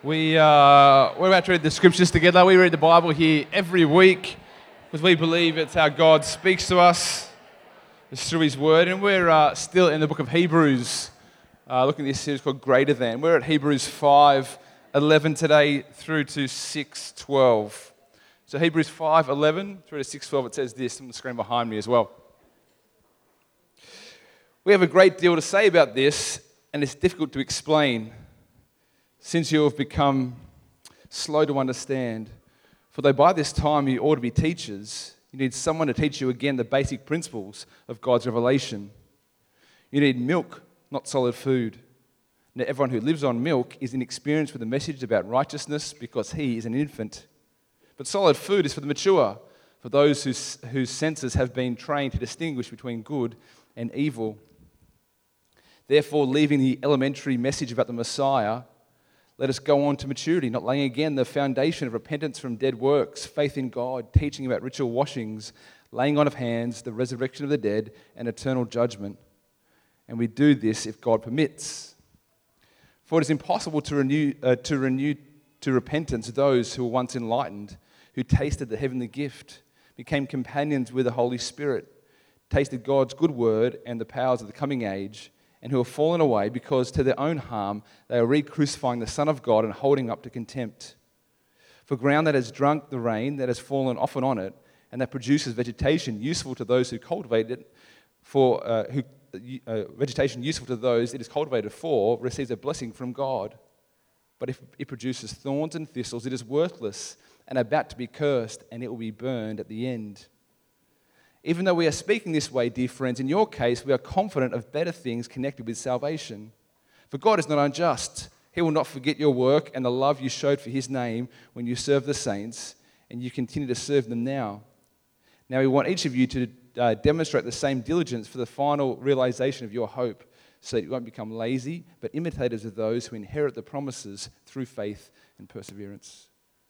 We're about to read the scriptures together. We read the Bible here every week because we believe it's how God speaks to us. It's through His Word. And we're still in the book of Hebrews, looking at this series called Greater Than. We're at Hebrews 5:11 today through to 6:12. So Hebrews 5:11 through to 6:12, it says this on the screen behind me as well. We have a great deal to say about this, and it's difficult to explain, since you have become slow to understand. For though by this time you ought to be teachers, you need someone to teach you again the basic principles of God's revelation. You need milk, not solid food. Now everyone who lives on milk is inexperienced with the message about righteousness because he is an infant. But solid food is for the mature, for those whose senses have been trained to distinguish between good and evil. Therefore, leaving the elementary message about the Messiah, let us go on to maturity, not laying again the foundation of repentance from dead works, faith in God, teaching about ritual washings, laying on of hands, the resurrection of the dead, and eternal judgment. And we do this if God permits. For it is impossible to renew to repentance those who were once enlightened, who tasted the heavenly gift, became companions with the Holy Spirit, tasted God's good word and the powers of the coming age, and who have fallen away because to their own harm they are re-crucifying the Son of God and holding up to contempt. For ground that has drunk the rain that has fallen often on it, and that produces vegetation useful to those who cultivate it, vegetation useful to those it is cultivated for, receives a blessing from God. But if it produces thorns and thistles, it is worthless and about to be cursed, and it will be burned at the end. Even though we are speaking this way, dear friends, in your case, we are confident of better things connected with salvation. For God is not unjust. He will not forget your work and the love you showed for His name when you served the saints, and you continue to serve them now. Now we want each of you to demonstrate the same diligence for the final realization of your hope, so that you won't become lazy, but imitators of those who inherit the promises through faith and perseverance.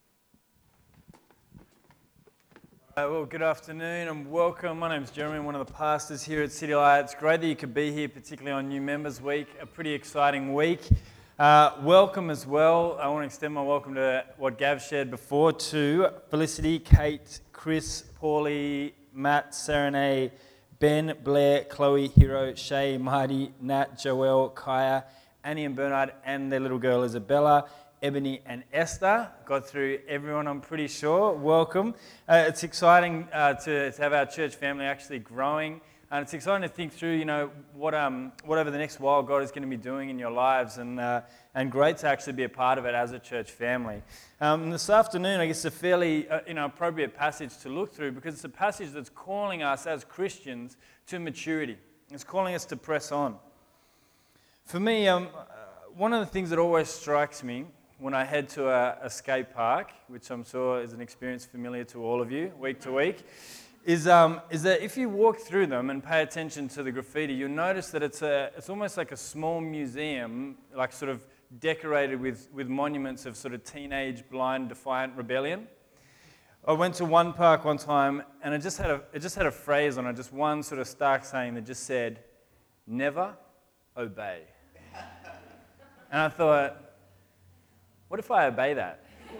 Well, good afternoon and welcome. My name's Jeremy, I'm one of the pastors here at City Light. It's great that you could be here, particularly on New Members Week, a pretty exciting week. Welcome as well. I want to extend my welcome to what Gav shared before to Felicity, Kate, Chris, Paulie, Matt, Serene, Ben, Blair, Chloe, Hero, Shay, Marty, Nat, Joelle, Kaya, Annie and Bernard, and their little girl Isabella, Ebony and Esther. Got through everyone, I'm pretty sure. Welcome. It's exciting to have our church family actually growing. And it's exciting to think through, what over the next while God is going to be doing in your lives, and great to actually be a part of it as a church family. This afternoon, I guess, a fairly appropriate passage to look through, because it's a passage that's calling us as Christians to maturity. It's calling us to press on. For me, one of the things that always strikes me when I head to a skate park, which I'm sure is an experience familiar to all of you week to week, is that if you walk through them and pay attention to the graffiti, you'll notice that it's almost like a small museum, like sort of decorated with monuments of sort of teenage, blind, defiant rebellion. I went to one park one time, and it just had a phrase on it, just one sort of stark saying that just said, "Never obey." And I thought, what if I obey that?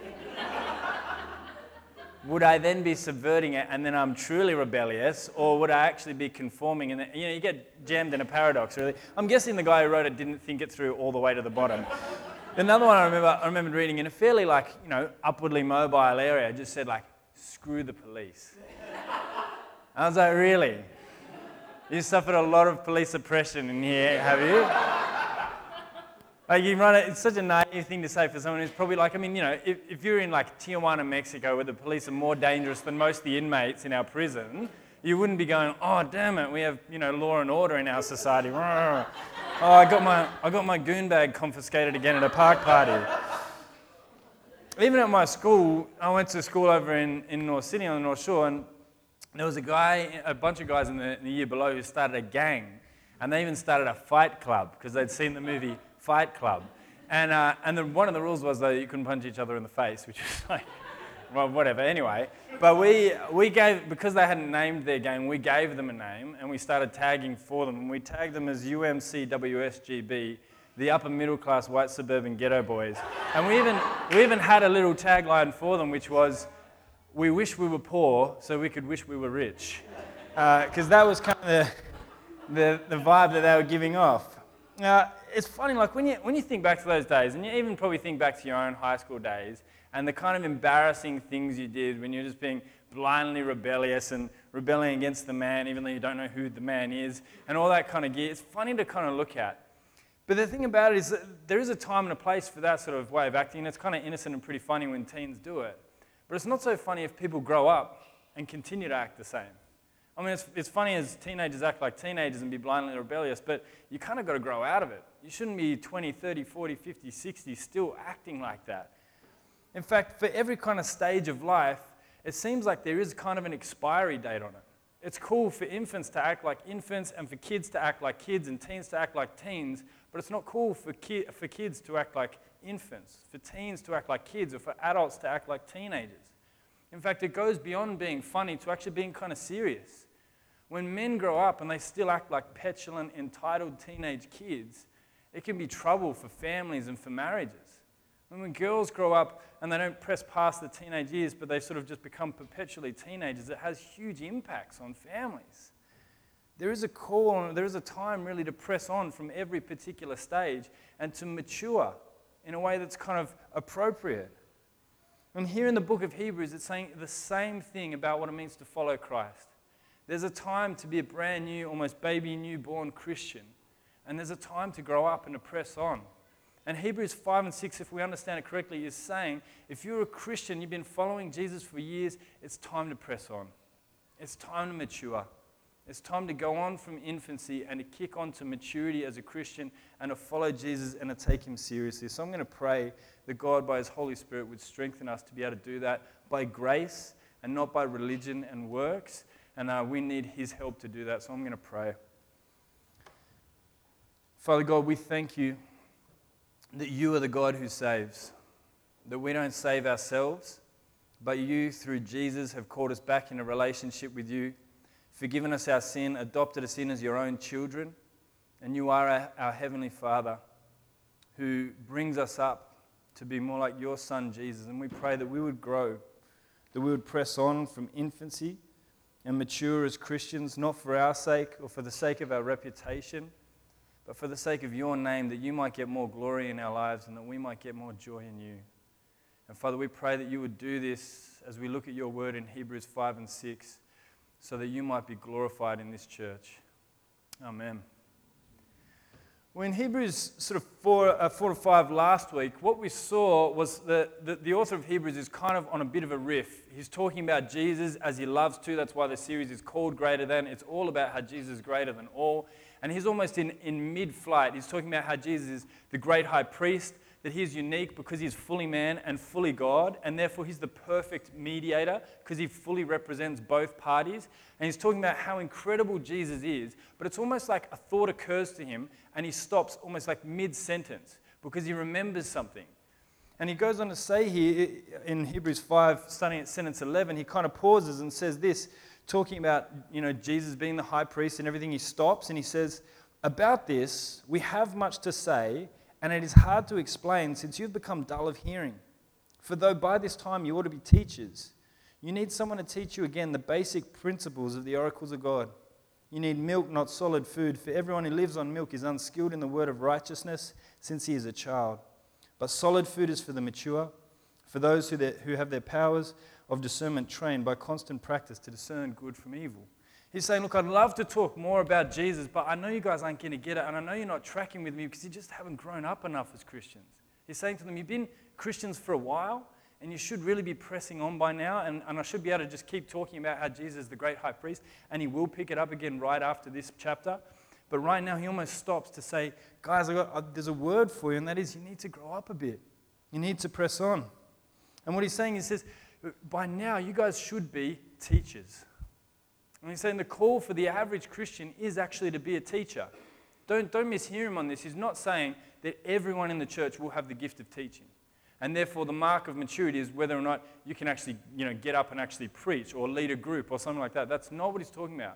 Would I then be subverting it, and then I'm truly rebellious, or would I actually be conforming? And you get jammed in a paradox, really. I'm guessing the guy who wrote it didn't think it through all the way to the bottom. Another one I remember reading in a fairly upwardly mobile area, just said screw the police. I was like, really? You suffered a lot of police oppression in here, have you? It's such a naive thing to say for someone who's probably if you're in Tijuana, Mexico, where the police are more dangerous than most of the inmates in our prison, you wouldn't be going, oh, damn it, we have, law and order in our society. Oh, I got my goon bag confiscated again at a park party. Even at my school, I went to school over in North Sydney on the North Shore, and there was a bunch of guys in the year below who started a gang, and they even started a fight club because they'd seen the movie Fight Club, and one of the rules was that you couldn't punch each other in the face, which was well, whatever. Anyway, but we gave, because they hadn't named their gang, we gave them a name, and we started tagging for them, and we tagged them as UMCWSGB the upper middle class white suburban ghetto boys. And we even had a little tagline for them, which was, "We wish we were poor so we could wish we were rich." Because that was kind of the vibe that they were giving off. It's funny, like when you think back to those days, and you even probably think back to your own high school days, and the kind of embarrassing things you did when you're just being blindly rebellious and rebelling against the man, even though you don't know who the man is, and all that kind of gear. It's funny to kind of look at. But the thing about it is that there is a time and a place for that sort of way of acting, and it's kind of innocent and pretty funny when teens do it. But it's not so funny if people grow up and continue to act the same. I mean, it's funny as teenagers act like teenagers and be blindly rebellious, but you kind of got to grow out of it. You shouldn't be 20, 30, 40, 50, 60 still acting like that. In fact, for every kind of stage of life, it seems like there is kind of an expiry date on it. It's cool for infants to act like infants and for kids to act like kids and teens to act like teens, but it's not cool for kids to act like infants, for teens to act like kids, or for adults to act like teenagers. In fact, it goes beyond being funny to actually being kind of serious. When men grow up and they still act like petulant, entitled teenage kids, it can be trouble for families and for marriages. And when girls grow up and they don't press past the teenage years, but they sort of just become perpetually teenagers, it has huge impacts on families. There is a call, there is a time really to press on from every particular stage and to mature in a way that's kind of appropriate. And here in the book of Hebrews, it's saying the same thing about what it means to follow Christ. There's a time to be a brand new, almost baby newborn Christian. And there's a time to grow up and to press on. And Hebrews 5 and 6, if we understand it correctly, is saying if you're a Christian, you've been following Jesus for years, it's time to press on. It's time to mature. It's time to go on from infancy and to kick on to maturity as a Christian and to follow Jesus and to take him seriously. So I'm going to pray that God, by his Holy Spirit, would strengthen us to be able to do that by grace and not by religion and works. And we need his help to do that. So I'm going to pray. Father God, we thank you that you are the God who saves, that we don't save ourselves, but you, through Jesus, have called us back in a relationship with you, forgiven us our sin, adopted us in as your own children, and you are our Heavenly Father who brings us up to be more like your Son, Jesus. And we pray that we would grow, that we would press on from infancy and mature as Christians, not for our sake or for the sake of our reputation, but for the sake of your name, that you might get more glory in our lives and that we might get more joy in you. And Father, we pray that you would do this as we look at your word in Hebrews 5 and 6, so that you might be glorified in this church. Amen. Well, in Hebrews sort of 4 to 5 last week, what we saw was that the author of Hebrews is kind of on a bit of a riff. He's talking about Jesus as he loves to. That's why the series is called Greater Than. It's all about how Jesus is greater than all. And he's almost in mid-flight. He's talking about how Jesus is the great high priest, that he's unique because he's fully man and fully God, and therefore he's the perfect mediator because he fully represents both parties. And he's talking about how incredible Jesus is, but it's almost like a thought occurs to him and he stops almost like mid-sentence because he remembers something. And he goes on to say here in Hebrews 5, starting at sentence 11, he kind of pauses and says this, talking about, Jesus being the high priest and everything. He stops and he says, "About this, we have much to say, and it is hard to explain since you've become dull of hearing. For though by this time you ought to be teachers, you need someone to teach you again the basic principles of the oracles of God. You need milk, not solid food, for everyone who lives on milk is unskilled in the word of righteousness since he is a child. But solid food is for the mature, for those who have their powers of discernment trained by constant practice to discern good from evil." He's saying, look, I'd love to talk more about Jesus, but I know you guys aren't going to get it, and I know you're not tracking with me because you just haven't grown up enough as Christians. He's saying to them, you've been Christians for a while, and you should really be pressing on by now, and I should be able to just keep talking about how Jesus is the great high priest, and he will pick it up again right after this chapter. But right now, he almost stops to say, guys, there's a word for you, and that is you need to grow up a bit. You need to press on. And what he's saying, he says, by now, you guys should be teachers. And he's saying the call for the average Christian is actually to be a teacher. Don't mishear him on this. He's not saying that everyone in the church will have the gift of teaching. And therefore, the mark of maturity is whether or not you can actually, get up and actually preach or lead a group or something like that. That's not what he's talking about.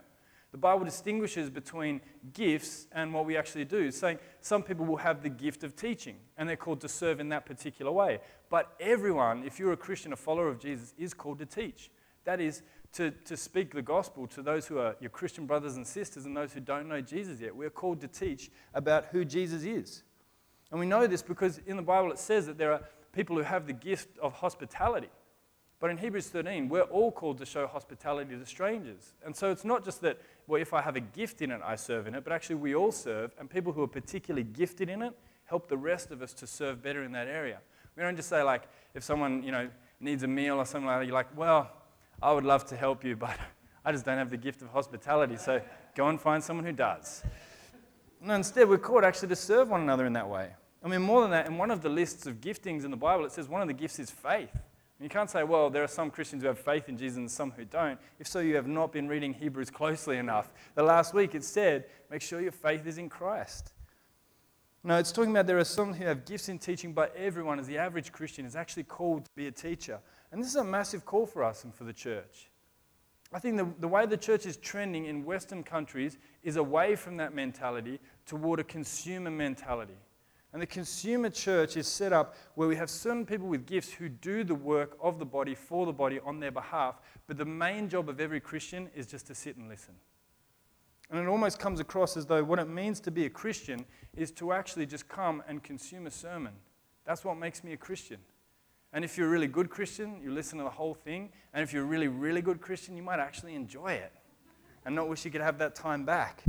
The Bible distinguishes between gifts and what we actually do, saying some people will have the gift of teaching, and they're called to serve in that particular way. But everyone, if you're a Christian, a follower of Jesus, is called to teach. That is, to speak the gospel to those who are your Christian brothers and sisters and those who don't know Jesus yet. We're called to teach about who Jesus is. And we know this because in the Bible it says that there are people who have the gift of hospitality. But in Hebrews 13, we're all called to show hospitality to strangers. And so it's not just that, well, if I have a gift in it, I serve in it, but actually we all serve, and people who are particularly gifted in it help the rest of us to serve better in that area. We don't just say, like, if someone, needs a meal or something like that, you're like, well, I would love to help you, but I just don't have the gift of hospitality, so go and find someone who does. No, instead, we're called actually to serve one another in that way. I mean, more than that, in one of the lists of giftings in the Bible, it says one of the gifts is faith. And you can't say, well, there are some Christians who have faith in Jesus and some who don't. If so, you have not been reading Hebrews closely enough. The last week it said, make sure your faith is in Christ. No, it's talking about there are some who have gifts in teaching, but everyone, as the average Christian, is actually called to be a teacher. And this is a massive call for us and for the church. I think the way the church is trending in Western countries is away from that mentality toward a consumer mentality. And the consumer church is set up where we have certain people with gifts who do the work of the body for the body on their behalf, but the main job of every Christian is just to sit and listen. And it almost comes across as though what it means to be a Christian is to actually just come and consume a sermon. That's what makes me a Christian. And if you're a really good Christian, you listen to the whole thing. And if you're a really, really good Christian, you might actually enjoy it and not wish you could have that time back.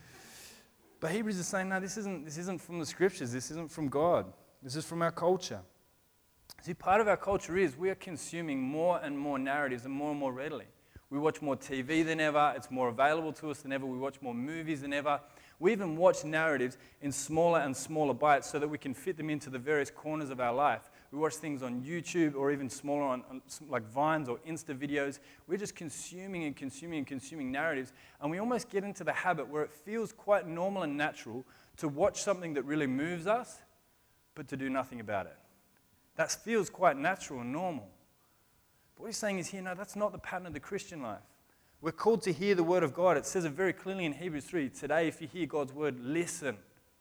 But Hebrews is saying, no, this isn't from the scriptures. This isn't from God. This is from our culture. See, part of our culture is we are consuming more and more narratives and more readily. We watch more TV than ever. It's more available to us than ever. We watch more movies than ever. We even watch narratives in smaller and smaller bites so that we can fit them into the various corners of our life. We watch things on YouTube or even smaller on like Vines or Insta videos. We're just consuming narratives, and we almost get into the habit where it feels quite normal and natural to watch something that really moves us, but to do nothing about it. That feels quite natural and normal. But what he's saying is here, no, that's not the pattern of the Christian life. We're called to hear the word of God. It says it very clearly in Hebrews 3. Today, if you hear God's word, listen.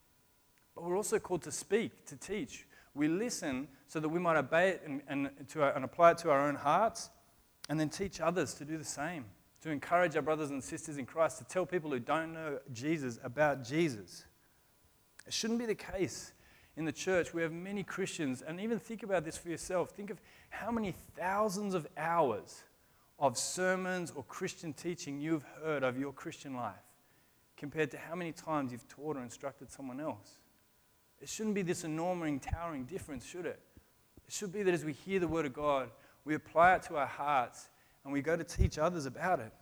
But we're also called to speak, to teach. We listen so that we might obey it and apply it to our own hearts, and then teach others to do the same, to encourage our brothers and sisters in Christ, to tell people who don't know Jesus about Jesus. It shouldn't be the case in the church. We have many Christians, and even think about this for yourself. Think of how many thousands of hours of sermons or Christian teaching you've heard of your Christian life compared to how many times you've taught or instructed someone else. It shouldn't be this enormous, towering difference, should it? It should be that as we hear the word of God, we apply it to our hearts and we go to teach others about it.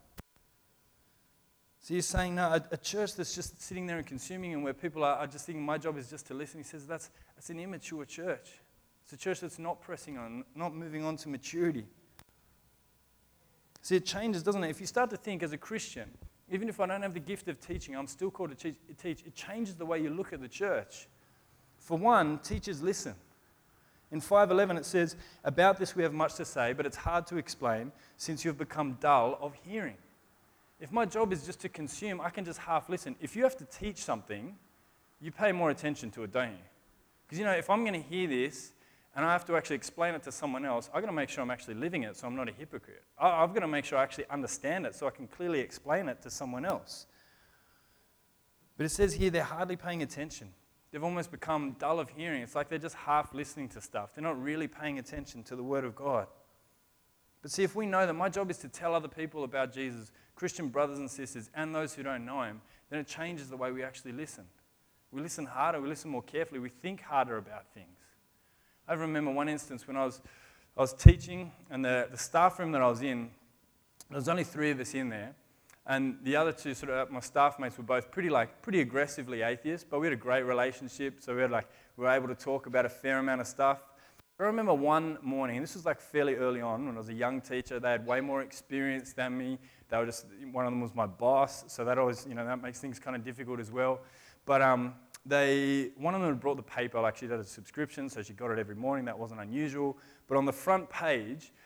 So you're saying, no, a church that's just sitting there and consuming and where people are just thinking my job is just to listen. He says that's an immature church. It's a church that's not pressing on, not moving on to maturity. See, it changes, doesn't it? If you start to think as a Christian, even if I don't have the gift of teaching, I'm still called to teach. It changes the way you look at the church. For one, teachers listen. In 5:11 it says, about this we have much to say, but it's hard to explain since you have become dull of hearing. If my job is just to consume, I can just half listen. If you have to teach something, you pay more attention to it, don't you? Because, if I'm going to hear this and I have to actually explain it to someone else, I've got to make sure I'm actually living it so I'm not a hypocrite. I've got to make sure I actually understand it so I can clearly explain it to someone else. But it says here they're hardly paying attention. They've almost become dull of hearing. It's like they're just half listening to stuff. They're not really paying attention to the Word of God. But see, if we know that my job is to tell other people about Jesus, Christian brothers and sisters, and those who don't know Him, then it changes the way we actually listen. We listen harder, we listen more carefully, we think harder about things. I remember one instance when I was teaching, and the staff room that I was in, there was only 3 of us in there, and the other 2 my staff mates were both pretty aggressively atheists, but we had a great relationship, so we were able to talk about a fair amount of stuff. I remember one morning, and this was fairly early on when I was a young teacher. They had way more experience than me. One of them was my boss, so that always, that makes things kind of difficult as well. But one of them had brought the paper, she had a subscription, so she got it every morning. That wasn't unusual. But on the front page,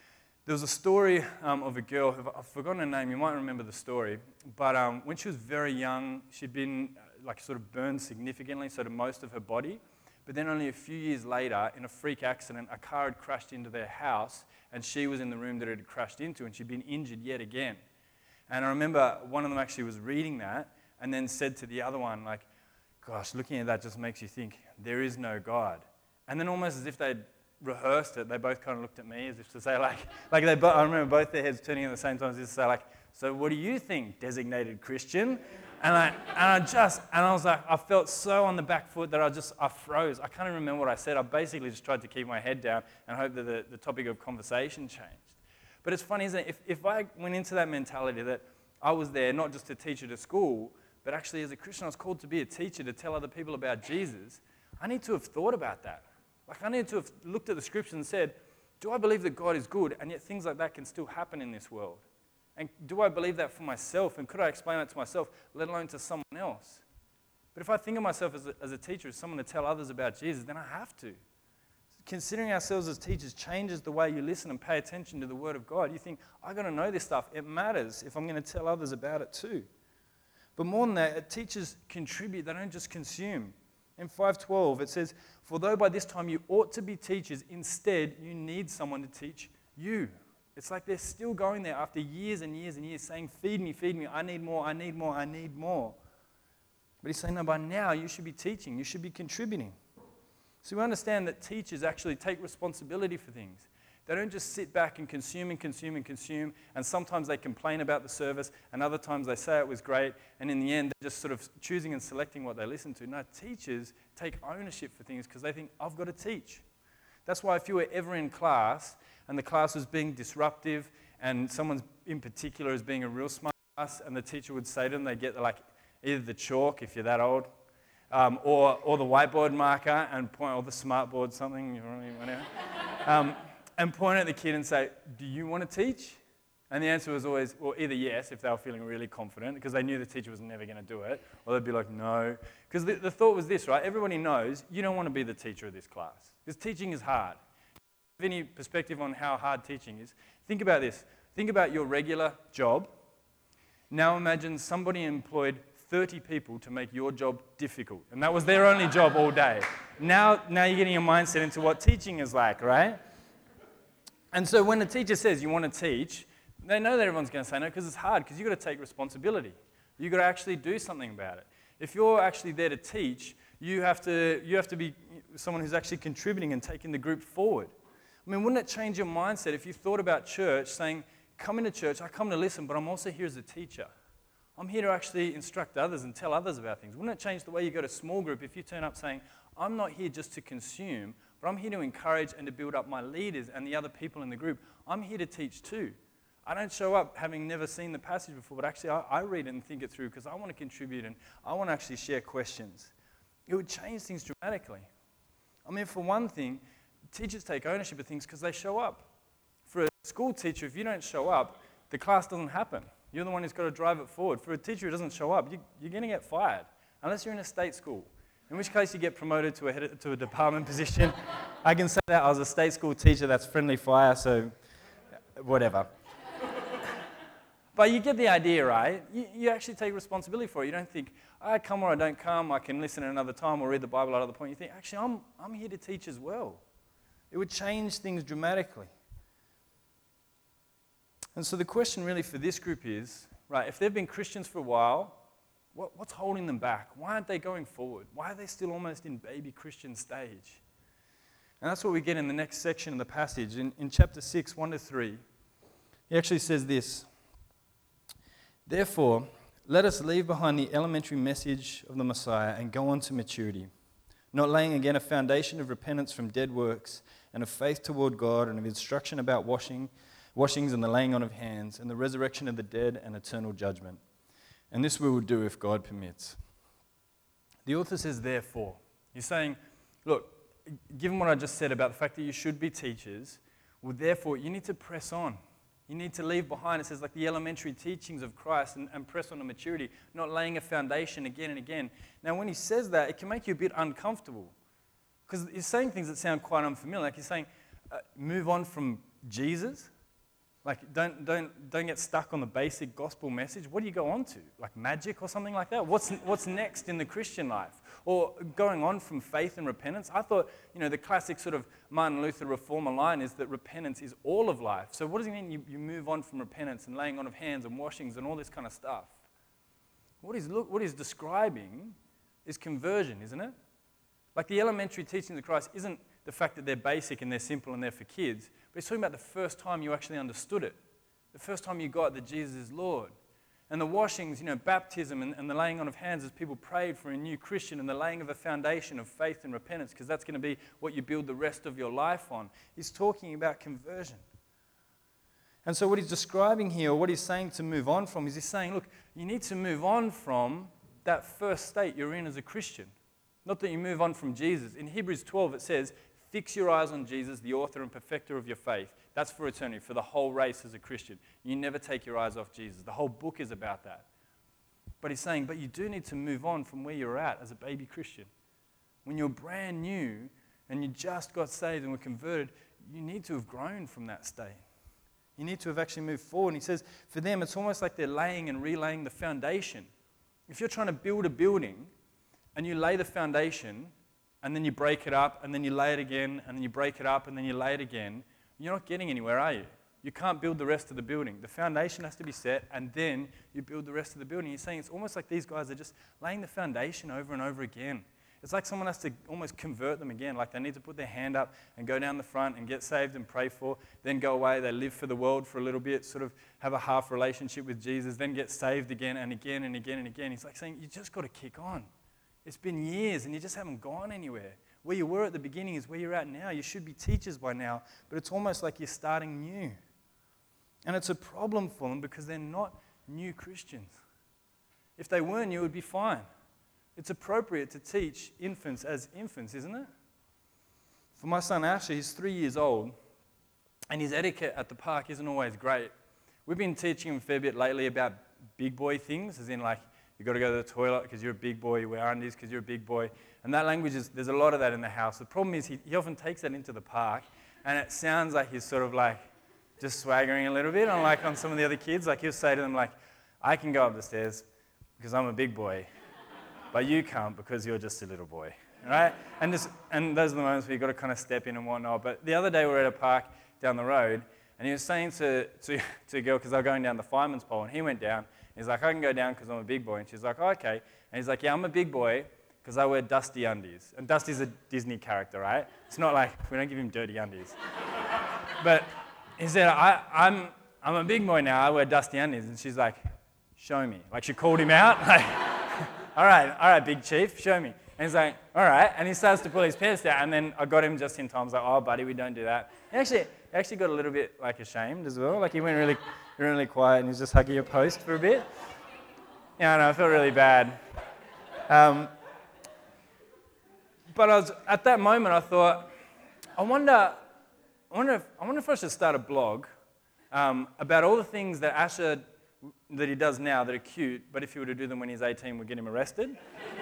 There was a story of a girl, I've forgotten her name, you might remember the story, but when she was very young, she'd been sort of burned significantly, so to most of her body. But then only a few years later, in a freak accident, a car had crashed into their house, and she was in the room that it had crashed into, and she'd been injured yet again. And I remember one of them actually was reading that, and then said to the other one, gosh, looking at that just makes you think, there is no God. And then almost as if they'd rehearsed it, they both kind of looked at me as if to say, I remember both their heads turning at the same time as if to say, so what do you think, designated Christian? I was like, I felt so on the back foot that I froze. I can't even remember what I said. I basically just tried to keep my head down and hope that the topic of conversation changed. But it's funny, isn't it? If I went into that mentality that I was there not just to teach at a school, but actually as a Christian I was called to be a teacher to tell other people about Jesus, I need to have thought about that. I need to have looked at the scriptures and said, do I believe that God is good and yet things like that can still happen in this world? And do I believe that for myself? And could I explain that to myself, let alone to someone else? But if I think of myself as a teacher, as someone to tell others about Jesus, then I have to. Considering ourselves as teachers changes the way you listen and pay attention to the Word of God. You think, I've got to know this stuff. It matters if I'm going to tell others about it too. But more than that, teachers contribute. They don't just consume. In 5:12, it says, for though by this time you ought to be teachers, instead you need someone to teach you. It's like they're still going there after years and years and years saying, feed me, I need more, I need more, I need more. But he's saying, no, by now you should be teaching, you should be contributing. So we understand that teachers actually take responsibility for things. They don't just sit back and consume and consume and consume, and sometimes they complain about the service, and other times they say it was great, and in the end they're just sort of choosing and selecting what they listen to. No, teachers take ownership for things because they think, I've got to teach. That's why if you were ever in class, and the class was being disruptive, and someone in particular is being a real smart ass, and the teacher would say to them, they get either the chalk, if you're that old, or the whiteboard marker, and point, or the smartboard, something, whatever. And point at the kid and say, do you want to teach? And the answer was always, well, either yes, if they were feeling really confident, because they knew the teacher was never going to do it, or they'd be like, no. Because the thought was this, right? Everybody knows you don't want to be the teacher of this class, because teaching is hard. If you have any perspective on how hard teaching is, think about this. Think about your regular job. Now imagine somebody employed 30 people to make your job difficult, and that was their only job all day. Now you're getting a mindset into what teaching is like, right? And so when the teacher says you want to teach, they know that everyone's going to say no because it's hard, because you've got to take responsibility. You've got to actually do something about it. If you're actually there to teach, you have to be someone who's actually contributing and taking the group forward. I mean, wouldn't it change your mindset if you thought about church saying, come into church, I come to listen, but I'm also here as a teacher. I'm here to actually instruct others and tell others about things. Wouldn't it change the way you go to small group if you turn up saying, I'm not here just to consume, but I'm here to encourage and to build up my leaders and the other people in the group. I'm here to teach too. I don't show up having never seen the passage before, but actually I read it and think it through because I want to contribute and I want to actually share questions. It would change things dramatically. I mean, for one thing, teachers take ownership of things because they show up. For a school teacher, if you don't show up, the class doesn't happen. You're the one who's got to drive it forward. For a teacher who doesn't show up, you're going to get fired, unless you're in a state school, in which case you get promoted to a department position. I can say that I was a state school teacher, that's friendly fire, so whatever. But you get the idea, right? You actually take responsibility for it. You don't think, I come or I don't come, I can listen at another time or read the Bible at another point. You think, actually, I'm here to teach as well. It would change things dramatically. And so the question really for this group is, right, if they've been Christians for a while, what's holding them back? Why aren't they going forward? Why are they still almost in baby Christian stage? And that's what we get in the next section of the passage. In chapter 6, 1-3, he actually says this, therefore, let us leave behind the elementary message of the Messiah and go on to maturity, not laying again a foundation of repentance from dead works and of faith toward God and of instruction about washings and the laying on of hands and the resurrection of the dead and eternal judgment. And this we will do if God permits. The author says, therefore. He's saying, look, given what I just said about the fact that you should be teachers, well, therefore, you need to press on. You need to leave behind, it says, like the elementary teachings of Christ and press on to maturity, not laying a foundation again and again. Now, when he says that, it can make you a bit uncomfortable because he's saying things that sound quite unfamiliar. Like he's saying, move on from Jesus. Like, don't get stuck on the basic gospel message. What do you go on to? Like magic or something like that? What's next in the Christian life? Or going on from faith and repentance? I thought, the classic sort of Martin Luther reformer line is that repentance is all of life. So what does it mean you move on from repentance and laying on of hands and washings and all this kind of stuff? What he's describing is conversion, isn't it? Like the elementary teachings of Christ isn't the fact that they're basic and they're simple and they're for kids, but he's talking about the first time you actually understood it, the first time you got that Jesus is Lord. And the washings, baptism and the laying on of hands as people prayed for a new Christian and the laying of a foundation of faith and repentance, because that's going to be what you build the rest of your life on. He's talking about conversion. And so what he's describing here, or what he's saying to move on from, is he's saying, look, you need to move on from that first state you're in as a Christian. Not that you move on from Jesus. In Hebrews 12 it says, fix your eyes on Jesus, the author and perfecter of your faith. That's for eternity, for the whole race as a Christian. You never take your eyes off Jesus. The whole book is about that. But he's saying, but you do need to move on from where you're at as a baby Christian. When you're brand new and you just got saved and were converted, you need to have grown from that state. You need to have actually moved forward. And he says, for them, it's almost like they're laying and relaying the foundation. If you're trying to build a building and you lay the foundation, and then you break it up, and then you lay it again, and then you break it up, and then you lay it again, you're not getting anywhere, are you? You can't build the rest of the building. The foundation has to be set, and then you build the rest of the building. He's saying it's almost like these guys are just laying the foundation over and over again. It's like someone has to almost convert them again, like they need to put their hand up and go down the front and get saved and pray for, then go away, they live for the world for a little bit, sort of have a half relationship with Jesus, then get saved again and again and again and again. He's like saying, you just got to kick on. It's been years and you just haven't gone anywhere. Where you were at the beginning is where you're at now. You should be teachers by now, but it's almost like you're starting new. And it's a problem for them because they're not new Christians. If they were new, it would be fine. It's appropriate to teach infants as infants, isn't it? For my son Asher, he's 3 years old, and his etiquette at the park isn't always great. We've been teaching him a fair bit lately about big boy things, as in like, you've got to go to the toilet because you're a big boy, you wear undies because you're a big boy. And that language, there's a lot of that in the house. The problem is he often takes that into the park, and it sounds like he's sort of like just swaggering a little bit on some of the other kids. Like he'll say to them like, I can go up the stairs because I'm a big boy, but you can't because you're just a little boy, right? And those are the moments where you've got to kind of step in and whatnot. But the other day we were at a park down the road, and he was saying to a girl, because they were going down the fireman's pole, and he went down. He's like, I can go down because I'm a big boy. And she's like, oh, okay. And he's like, yeah, I'm a big boy because I wear dusty undies. And Dusty's a Disney character, right? It's not like, we don't give him dirty undies. But he said, I'm a big boy now, I wear dusty undies. And she's like, show me. Like she called him out. Like, all right, big chief, show me. And he's like, all right. And he starts to pull his pants down. And then I got him just in time. I was like, oh, buddy, we don't do that. He actually got a little bit like ashamed as well. Like he went really quiet and he was just hugging a post for a bit. Yeah, I know, I felt really bad. But at that moment I thought, I wonder if I should start a blog about all the things that Asher, that he does now that are cute, but if he were to do them when he's 18 would get him arrested.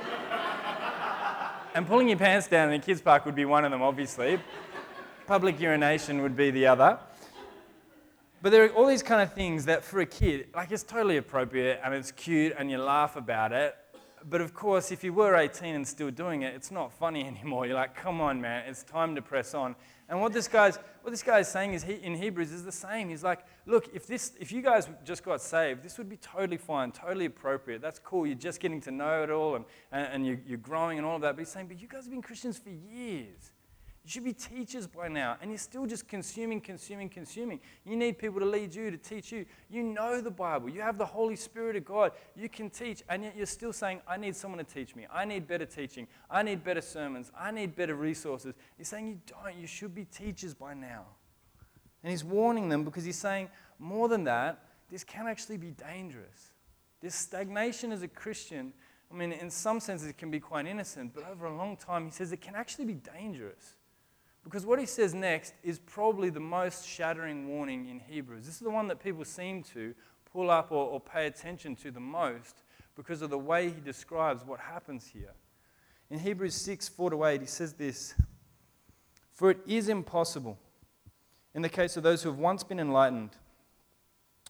And pulling your pants down in a kids' park would be one of them, obviously. Public urination would be the other. But there are all these kind of things that for a kid, like it's totally appropriate and it's cute and you laugh about it. But of course, if you were 18 and still doing it, it's not funny anymore. You're like, come on, man, it's time to press on. And what this guy is saying is in Hebrews is the same. He's like, look, if you guys just got saved, this would be totally fine, totally appropriate. That's cool. You're just getting to know it all and you're growing and all of that. But he's saying, but you guys have been Christians for years. You should be teachers by now, and you're still just consuming. You need people to lead you, to teach you. You know the Bible. You have the Holy Spirit of God. You can teach, and yet you're still saying, I need someone to teach me. I need better teaching. I need better sermons. I need better resources. He's saying you don't. You should be teachers by now. And he's warning them because he's saying, more than that, this can actually be dangerous. This stagnation as a Christian, I mean, in some senses it can be quite innocent, but over a long time, he says it can actually be dangerous. Because what he says next is probably the most shattering warning in Hebrews. This is the one that people seem to pull up or pay attention to the most because of the way he describes what happens here. In Hebrews 6, 4-8, he says this, "For it is impossible, in the case of those who have once been enlightened,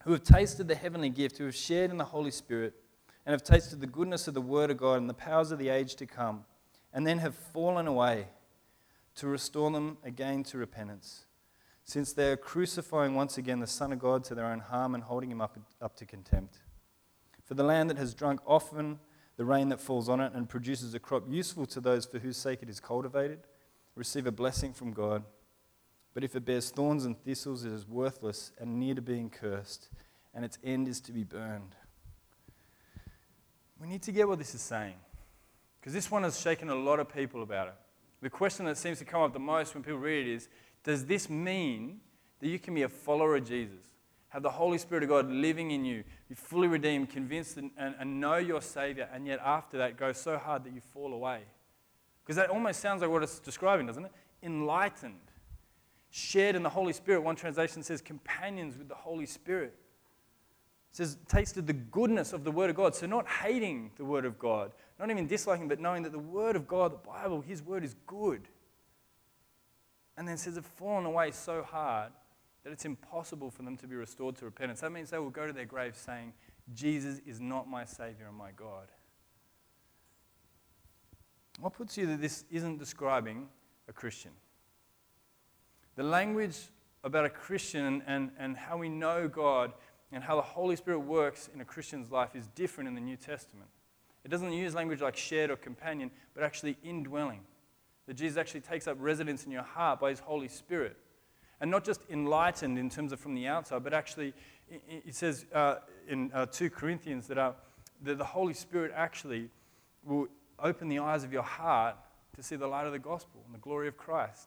who have tasted the heavenly gift, who have shared in the Holy Spirit, and have tasted the goodness of the Word of God and the powers of the age to come, and then have fallen away, to restore them again to repentance, since they are crucifying once again the Son of God to their own harm and holding him up to contempt. For the land that has drunk often the rain that falls on it and produces a crop useful to those for whose sake it is cultivated, receive a blessing from God. But if it bears thorns and thistles, it is worthless and near to being cursed, and its end is to be burned. We need to get what this is saying, because this one has shaken a lot of people about it. The question that seems to come up the most when people read it is, does this mean that you can be a follower of Jesus, have the Holy Spirit of God living in you, be fully redeemed, convinced and know your Savior, and yet after that go so hard that you fall away? Because that almost sounds like what it's describing, doesn't it? Enlightened, shared in the Holy Spirit. One translation says companions with the Holy Spirit. It says tasted the goodness of the Word of God. So not hating the Word of God, not even disliking, but knowing that the Word of God, the Bible, His Word is good. And then it says they've fallen away so hard that it's impossible for them to be restored to repentance. That means they will go to their grave saying, Jesus is not my Savior and my God. What puts you that this isn't describing a Christian? The language about a Christian and how we know God and how the Holy Spirit works in a Christian's life is different in the New Testament. It doesn't use language like shared or companion, but actually indwelling. That Jesus actually takes up residence in your heart by His Holy Spirit. And not just enlightened in terms of from the outside, but actually, it says in 2 Corinthians that the Holy Spirit actually will open the eyes of your heart to see the light of the gospel and the glory of Christ.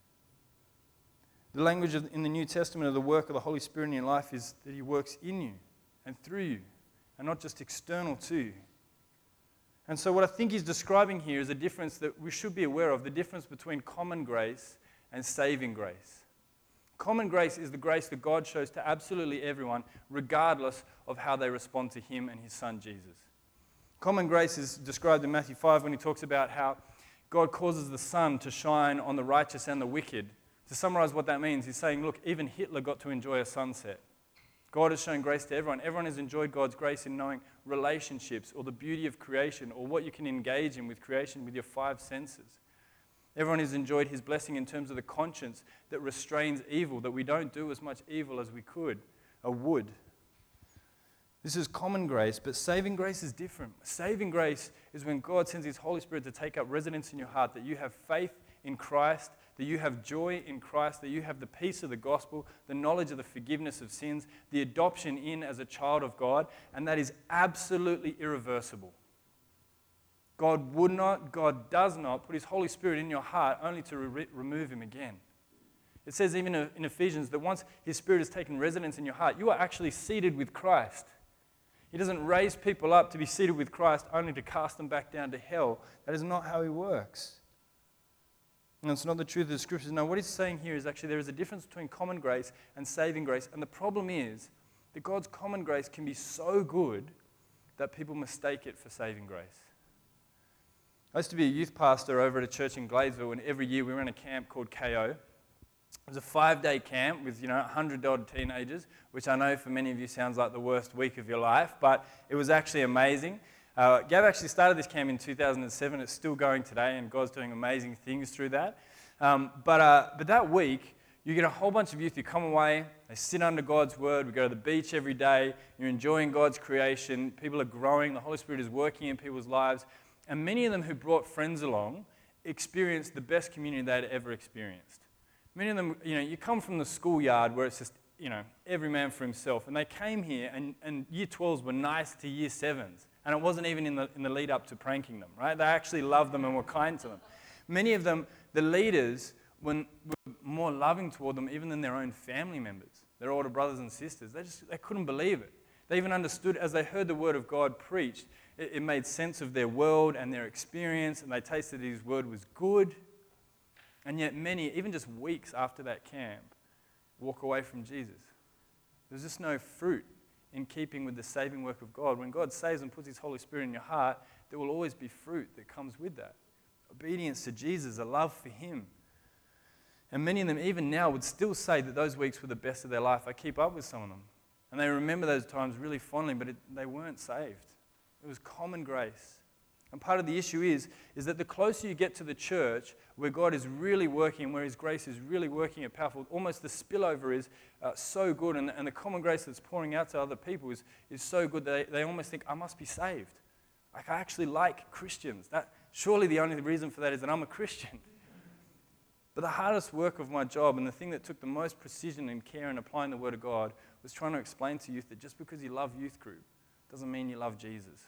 The language in the New Testament of the work of the Holy Spirit in your life is that He works in you and through you, and not just external to you. And so what I think He's describing here is a difference that we should be aware of, the difference between common grace and saving grace. Common grace is the grace that God shows to absolutely everyone, regardless of how they respond to Him and His Son Jesus. Common grace is described in Matthew 5 when He talks about how God causes the sun to shine on the righteous and the wicked. To summarize what that means, He's saying, look, even Hitler got to enjoy a sunset. God has shown grace to everyone. Everyone has enjoyed God's grace in knowing relationships or the beauty of creation or what you can engage in with creation with your 5 senses. Everyone has enjoyed His blessing in terms of the conscience that restrains evil, that we don't do as much evil as we could or would. This is common grace, but saving grace is different. Saving grace is when God sends His Holy Spirit to take up residence in your heart, that you have faith in Christ, that you have joy in Christ, that you have the peace of the gospel, the knowledge of the forgiveness of sins, the adoption in as a child of God, and that is absolutely irreversible. God does not put His Holy Spirit in your heart only to remove Him again. It says even in Ephesians that once His Spirit has taken residence in your heart, you are actually seated with Christ. He doesn't raise people up to be seated with Christ only to cast them back down to hell. That is not how He works. And it's not the truth of the Scriptures. No, what He's saying here is actually there is a difference between common grace and saving grace. And the problem is that God's common grace can be so good that people mistake it for saving grace. I used to be a youth pastor over at a church in Gladesville, and every year we ran a camp called KO. It was a 5-day camp with 100-odd teenagers, which I know for many of you sounds like the worst week of your life, but it was actually amazing. Gav actually started this camp in 2007. It's still going today, and God's doing amazing things through that. But that week, you get a whole bunch of youth who come away, they sit under God's Word, we go to the beach every day, you're enjoying God's creation, people are growing, the Holy Spirit is working in people's lives, and many of them who brought friends along experienced the best community they'd ever experienced. Many of them, you come from the schoolyard where it's just, every man for himself. And they came here, and Year 12s were nice to Year 7s. And it wasn't even in the lead up to pranking them, right? They actually loved them and were kind to them. Many of them, the leaders, were more loving toward them even than their own family members, their older brothers and sisters. They couldn't believe it. They even understood, as they heard the Word of God preached, it made sense of their world and their experience, and they tasted His Word was good. And yet many, even just weeks after that camp, walk away from Jesus. There's just no fruit in keeping with the saving work of God. When God saves and puts His Holy Spirit in your heart, there will always be fruit that comes with that. Obedience to Jesus, a love for Him. And many of them, even now, would still say that those weeks were the best of their life. I keep up with some of them. And they remember those times really fondly, but they weren't saved. It was common grace. And part of the issue is that the closer you get to the church, where God is really working, where His grace is really working at powerful, almost the spillover is so good, and the common grace that's pouring out to other people is so good that they almost think, I must be saved. Like, I actually like Christians. Surely the only reason for that is that I'm a Christian. But the hardest work of my job, and the thing that took the most precision and care in applying the Word of God, was trying to explain to youth that just because you love youth group doesn't mean you love Jesus.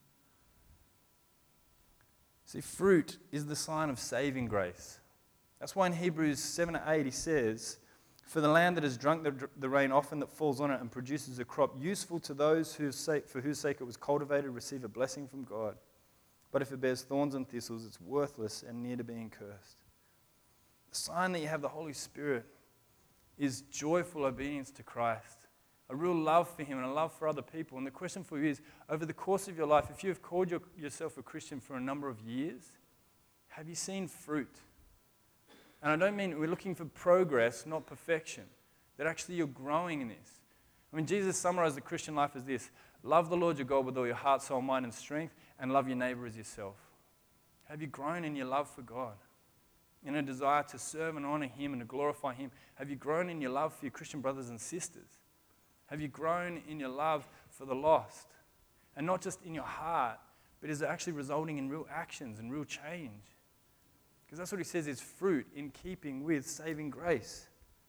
See, fruit is the sign of saving grace. That's why in Hebrews 7-8 he says, "For the land that has drunk the rain often that falls on it and produces a crop useful to those for whose sake it was cultivated receive a blessing from God. But if it bears thorns and thistles, it's worthless and near to being cursed." The sign that you have the Holy Spirit is joyful obedience to Christ, a real love for Him and a love for other people. And the question for you is, over the course of your life, if you have called yourself a Christian for a number of years, have you seen fruit? And I don't mean we're looking for progress, not perfection, that actually you're growing in this. I mean, Jesus summarized the Christian life as this: love the Lord your God with all your heart, soul, mind, and strength, and love your neighbor as yourself. Have you grown in your love for God? In a desire to serve and honor Him and to glorify Him? Have you grown in your love for your Christian brothers and sisters? Have you grown in your love for the lost? And not just in your heart, but is it actually resulting in real actions and real change? Because that's what He says is fruit in keeping with saving grace.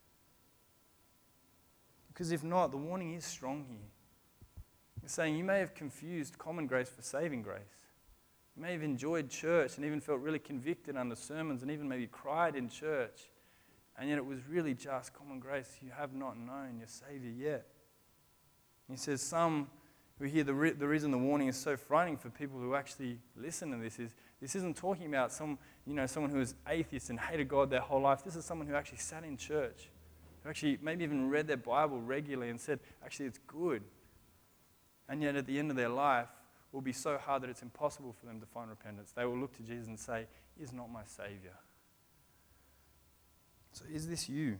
Because if not, the warning is strong here. It's saying you may have confused common grace for saving grace. You may have enjoyed church and even felt really convicted under sermons and even maybe cried in church. And yet it was really just common grace. You have not known your Savior yet. He says some who hear the reason the warning is so frightening for people who actually listen to this isn't talking about someone who is atheist and hated God their whole life. This is someone who actually sat in church, who actually maybe even read their Bible regularly and said, actually it's good. And yet at the end of their life will be so hard that it's impossible for them to find repentance. They will look to Jesus and say, "He is not my Savior." So is this you?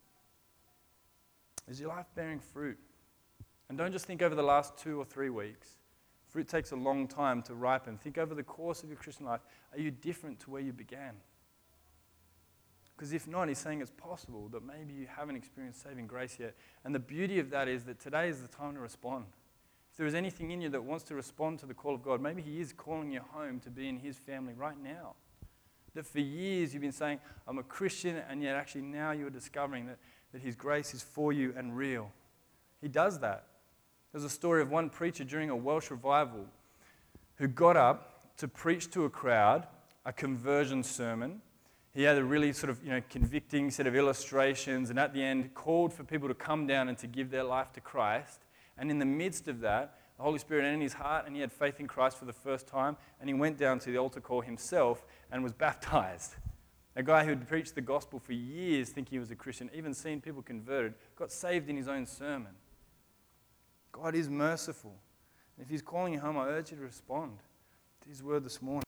Is your life bearing fruit? And don't just think over the last 2 or 3 weeks. Fruit takes a long time to ripen. Think over the course of your Christian life. Are you different to where you began? Because if not, He's saying it's possible that maybe you haven't experienced saving grace yet. And the beauty of that is that today is the time to respond. If there is anything in you that wants to respond to the call of God, maybe He is calling you home to be in His family right now. That for years you've been saying, I'm a Christian, and yet actually now you're discovering that His grace is for you and real. He does that. There's a story of one preacher during a Welsh revival who got up to preach to a crowd a conversion sermon. He had a really sort of convicting set of illustrations, and at the end called for people to come down and to give their life to Christ. And in the midst of that, the Holy Spirit entered his heart, and he had faith in Christ for the first time, and he went down to the altar call himself and was baptized. A guy who had preached the gospel for years thinking he was a Christian, even seen people converted, got saved in his own sermon. God is merciful. And if He's calling you home, I urge you to respond to His word this morning.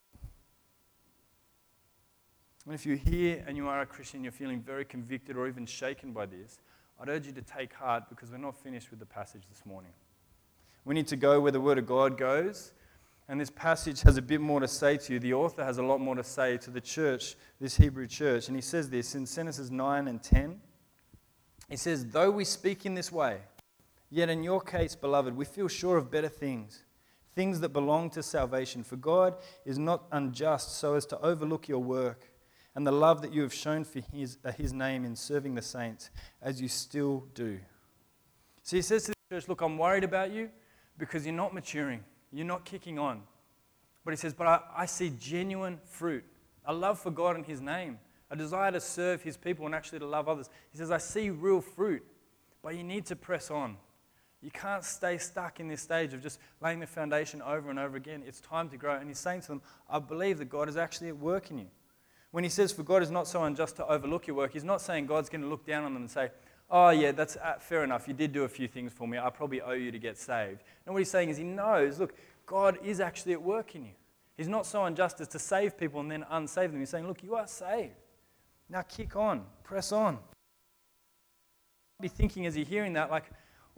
And if you're here and you are a Christian, you're feeling very convicted or even shaken by this, I'd urge you to take heart, because we're not finished with the passage this morning. We need to go where the Word of God goes, and this passage has a bit more to say to you. The author has a lot more to say to the church, this Hebrew church, and he says this in Genesis 9 and 10. He says, "Though we speak in this way, yet in your case, beloved, we feel sure of better things, things that belong to salvation. For God is not unjust so as to overlook your work and the love that you have shown for his name in serving the saints, as you still do." So he says to the church, look, I'm worried about you because you're not maturing. You're not kicking on. But he says, but I see genuine fruit, a love for God and His name, a desire to serve His people and actually to love others. He says, I see real fruit, but you need to press on. You can't stay stuck in this stage of just laying the foundation over and over again. It's time to grow. And he's saying to them, I believe that God is actually at work in you. When he says, for God is not so unjust to overlook your work, he's not saying God's going to look down on them and say, oh yeah, that's fair enough. You did do a few things for me. I probably owe you to get saved. And what he's saying is he knows, look, God is actually at work in you. He's not so unjust as to save people and then unsave them. He's saying, look, you are saved. Now kick on, press on. Be thinking as you're hearing that, like, well,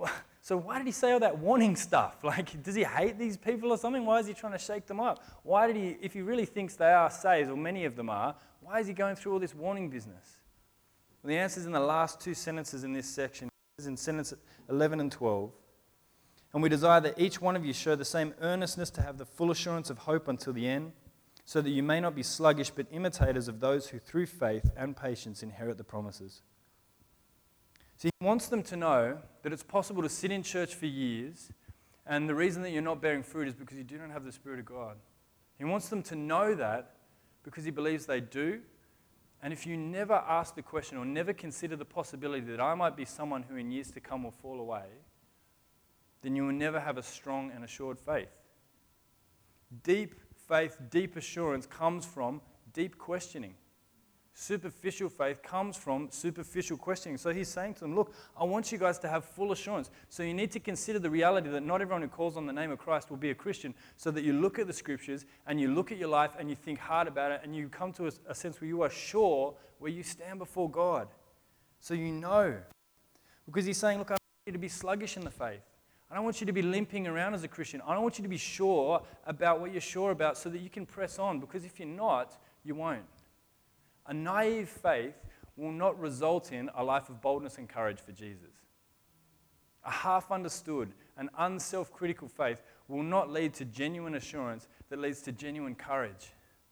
So why did he say all that warning stuff? Like, does he hate these people or something? Why is he trying to shake them up? Why did he, if he really thinks they are saved, or many of them are, why is he going through all this warning business? Well, the answer is in the last two sentences in this section. It's in sentence 11 and 12. And we desire that each one of you show the same earnestness to have the full assurance of hope until the end, so that you may not be sluggish, but imitators of those who through faith and patience inherit the promises. See, he wants them to know that it's possible to sit in church for years, and the reason that you're not bearing fruit is because you do not have the Spirit of God. He wants them to know that because he believes they do. And if you never ask the question or never consider the possibility that I might be someone who in years to come will fall away, then you will never have a strong and assured faith. Deep faith, deep assurance comes from deep questioning. Superficial faith comes from superficial questioning. So he's saying to them, look, I want you guys to have full assurance. So you need to consider the reality that not everyone who calls on the name of Christ will be a Christian, so that you look at the scriptures and you look at your life and you think hard about it and you come to a sense where you are sure where you stand before God. So you know. Because he's saying, look, I don't want you to be sluggish in the faith. I don't want you to be limping around as a Christian. I don't want you to be sure about what you're sure about so that you can press on, because if you're not, you won't. A naive faith will not result in a life of boldness and courage for Jesus. A half-understood and unself-critical faith will not lead to genuine assurance that leads to genuine courage.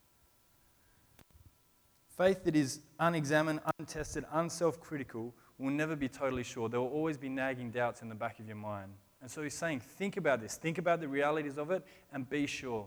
Faith that is unexamined, untested, unself-critical will never be totally sure. There will always be nagging doubts in the back of your mind. And so he's saying, think about this. Think about the realities of it and be sure.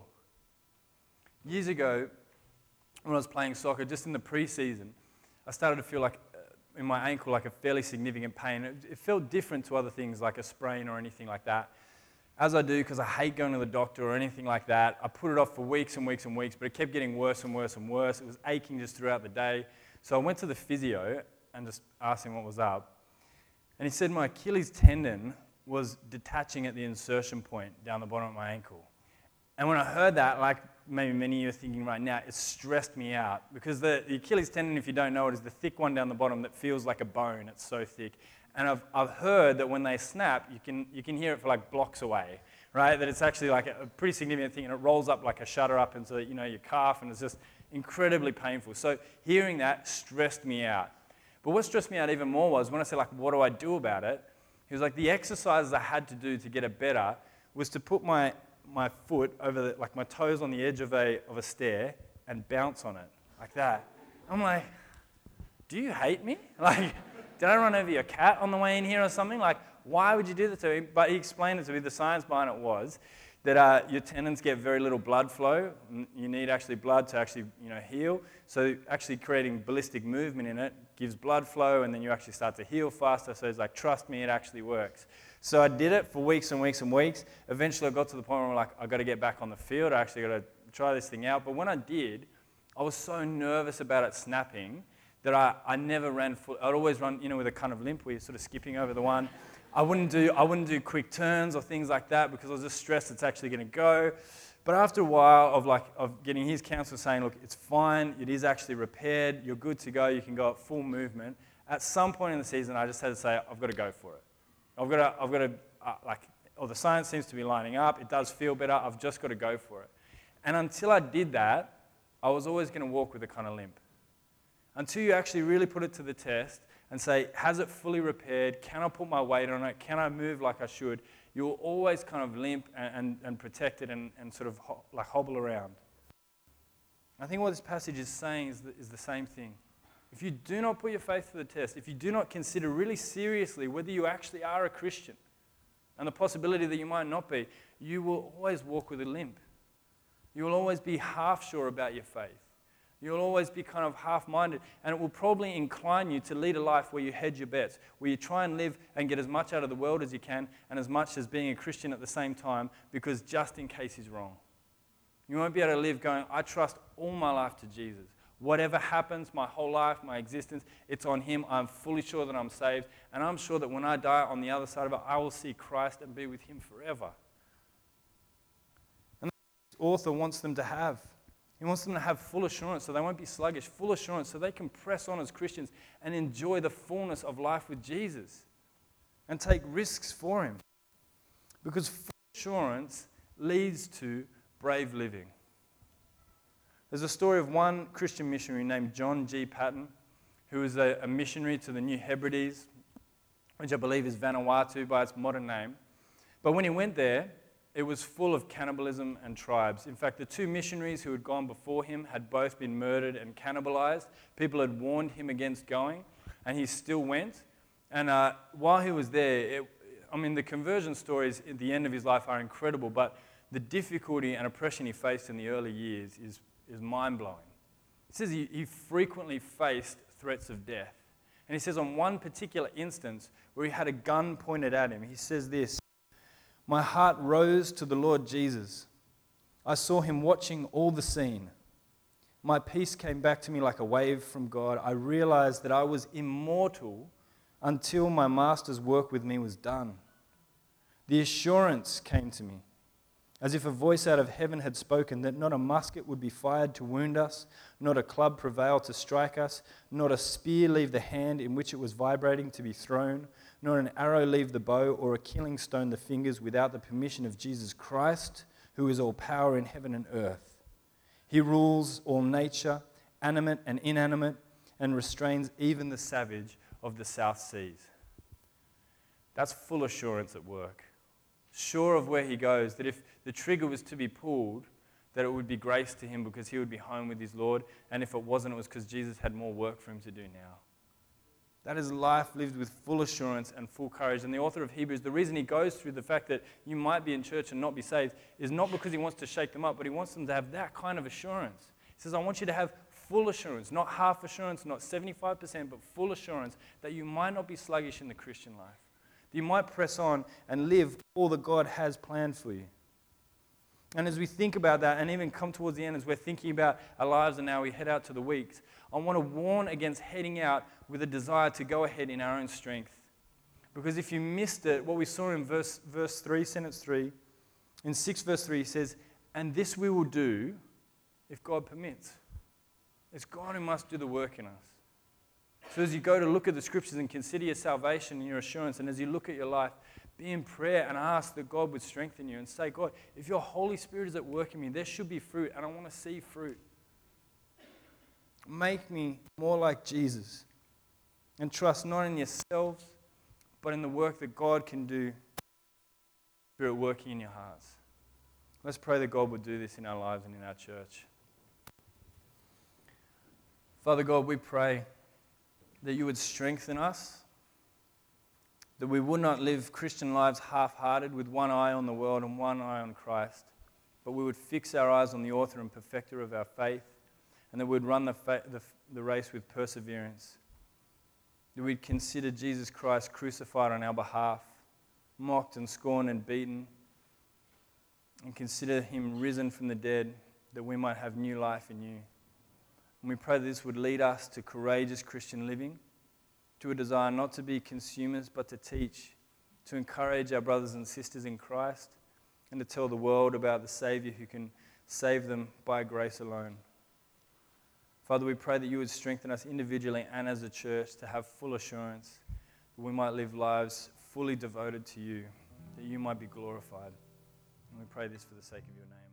Years ago, when I was playing soccer, just in the pre-season, I started to feel like in my ankle like a fairly significant pain. It felt different to other things like a sprain or anything like that. As I do, because I hate going to the doctor or anything like that, I put it off for weeks and weeks and weeks, but it kept getting worse and worse and worse. It was aching just throughout the day. So I went to the physio and just asked him what was up. And he said my Achilles tendon was detaching at the insertion point down the bottom of my ankle. And when I heard that, like maybe many of you are thinking right now, it stressed me out, because the Achilles tendon, if you don't know it, is the thick one down the bottom that feels like a bone. It's so thick. And I've heard that when they snap, you can hear it for like blocks away, right? That it's actually like a pretty significant thing, and it rolls up like a shutter up into your calf, and it's just incredibly painful. So hearing that stressed me out. But what stressed me out even more was when I said, like, what do I do about it? He was like, the exercises I had to do to get it better was to put my foot over my toes on the edge of a stair and bounce on it like that. I'm like, do you hate me? Like, did I run over your cat on the way in here or something? Like, why would you do that to me? But he explained it to me. The science behind it was that your tendons get very little blood flow. You need actually blood to actually heal. So actually creating ballistic movement in it gives blood flow, and then you actually start to heal faster. So it's like, trust me, it actually works. So I did it for weeks and weeks and weeks. Eventually I got to the point where I'm like, I've got to get back on the field. I actually got to try this thing out. But when I did, I was so nervous about it snapping that I never ran full. I'd always run, with a kind of limp where you're sort of skipping over the one. I wouldn't do quick turns or things like that because I was just stressed it's actually going to go. But after a while of getting his counsel saying, look, it's fine, it is actually repaired, you're good to go, you can go at full movement. At some point in the season, I just had to say, I've got to go for it. I've got to, the science seems to be lining up, it does feel better, I've just got to go for it. And until I did that, I was always going to walk with a kind of limp. Until you actually really put it to the test and say, has it fully repaired? Can I put my weight on it? Can I move like I should? You'll always kind of limp and protect it and sort of hobble around. I think what this passage is saying is the same thing. If you do not put your faith to the test, if you do not consider really seriously whether you actually are a Christian and the possibility that you might not be, you will always walk with a limp. You will always be half sure about your faith. You'll always be kind of half-minded, and it will probably incline you to lead a life where you hedge your bets, where you try and live and get as much out of the world as you can and as much as being a Christian at the same time, because just in case he's wrong. You won't be able to live going, I trust all my life to Jesus. Whatever happens, my whole life, my existence, it's on him. I'm fully sure that I'm saved, and I'm sure that when I die on the other side of it, I will see Christ and be with him forever. And that's what the author wants them to have. He wants them to have full assurance so they won't be sluggish, full assurance so they can press on as Christians and enjoy the fullness of life with Jesus and take risks for him. Because full assurance leads to brave living. There's a story of one Christian missionary named John G. Paton, who was a missionary to the New Hebrides, which I believe is Vanuatu by its modern name. But when he went there, it was full of cannibalism and tribes. In fact, the two missionaries who had gone before him had both been murdered and cannibalized. People had warned him against going, and he still went. And while he was there, the conversion stories at the end of his life are incredible, but the difficulty and oppression he faced in the early years is mind-blowing. It says he frequently faced threats of death. And he says on one particular instance where he had a gun pointed at him, he says this, "My heart rose to the Lord Jesus. I saw him watching all the scene. My peace came back to me like a wave from God. I realized that I was immortal until my master's work with me was done. The assurance came to me, as if a voice out of heaven had spoken, that not a musket would be fired to wound us, not a club prevail to strike us, not a spear leave the hand in which it was vibrating to be thrown, nor an arrow leave the bow, or a killing stone the fingers without the permission of Jesus Christ, who is all power in heaven and earth. He rules all nature, animate and inanimate, and restrains even the savage of the South Seas." That's full assurance at work. Sure of where he goes, that if the trigger was to be pulled, that it would be grace to him because he would be home with his Lord, and if it wasn't, it was because Jesus had more work for him to do now. That is life lived with full assurance and full courage. And the author of Hebrews, the reason he goes through the fact that you might be in church and not be saved is not because he wants to shake them up, but he wants them to have that kind of assurance. He says, I want you to have full assurance, not half assurance, not 75%, but full assurance that you might not be sluggish in the Christian life. That you might press on and live all that God has planned for you. And as we think about that, and even come towards the end, as we're thinking about our lives and now we head out to the weeks, I want to warn against heading out with a desire to go ahead in our own strength. Because if you missed it, what we saw in verse 3, sentence 3, in 6 verse 3, he says, "And this we will do if God permits." It's God who must do the work in us. So as you go to look at the scriptures and consider your salvation and your assurance, and as you look at your life, be in prayer and ask that God would strengthen you and say, God, if your Holy Spirit is at work in me, there should be fruit, and I want to see fruit. Make me more like Jesus, and trust not in yourselves, but in the work that God can do, Spirit working in your hearts. Let's pray that God would do this in our lives and in our church. Father God, we pray that you would strengthen us, that we would not live Christian lives half-hearted with one eye on the world and one eye on Christ, but we would fix our eyes on the author and perfecter of our faith, and that we'd run the race with perseverance, that we'd consider Jesus Christ crucified on our behalf, mocked and scorned and beaten, and consider him risen from the dead, that we might have new life in you. And we pray that this would lead us to courageous Christian living, to a desire not to be consumers, but to teach, to encourage our brothers and sisters in Christ, and to tell the world about the Savior who can save them by grace alone. Father, we pray that you would strengthen us individually and as a church to have full assurance that we might live lives fully devoted to you, that you might be glorified. And we pray this for the sake of your name.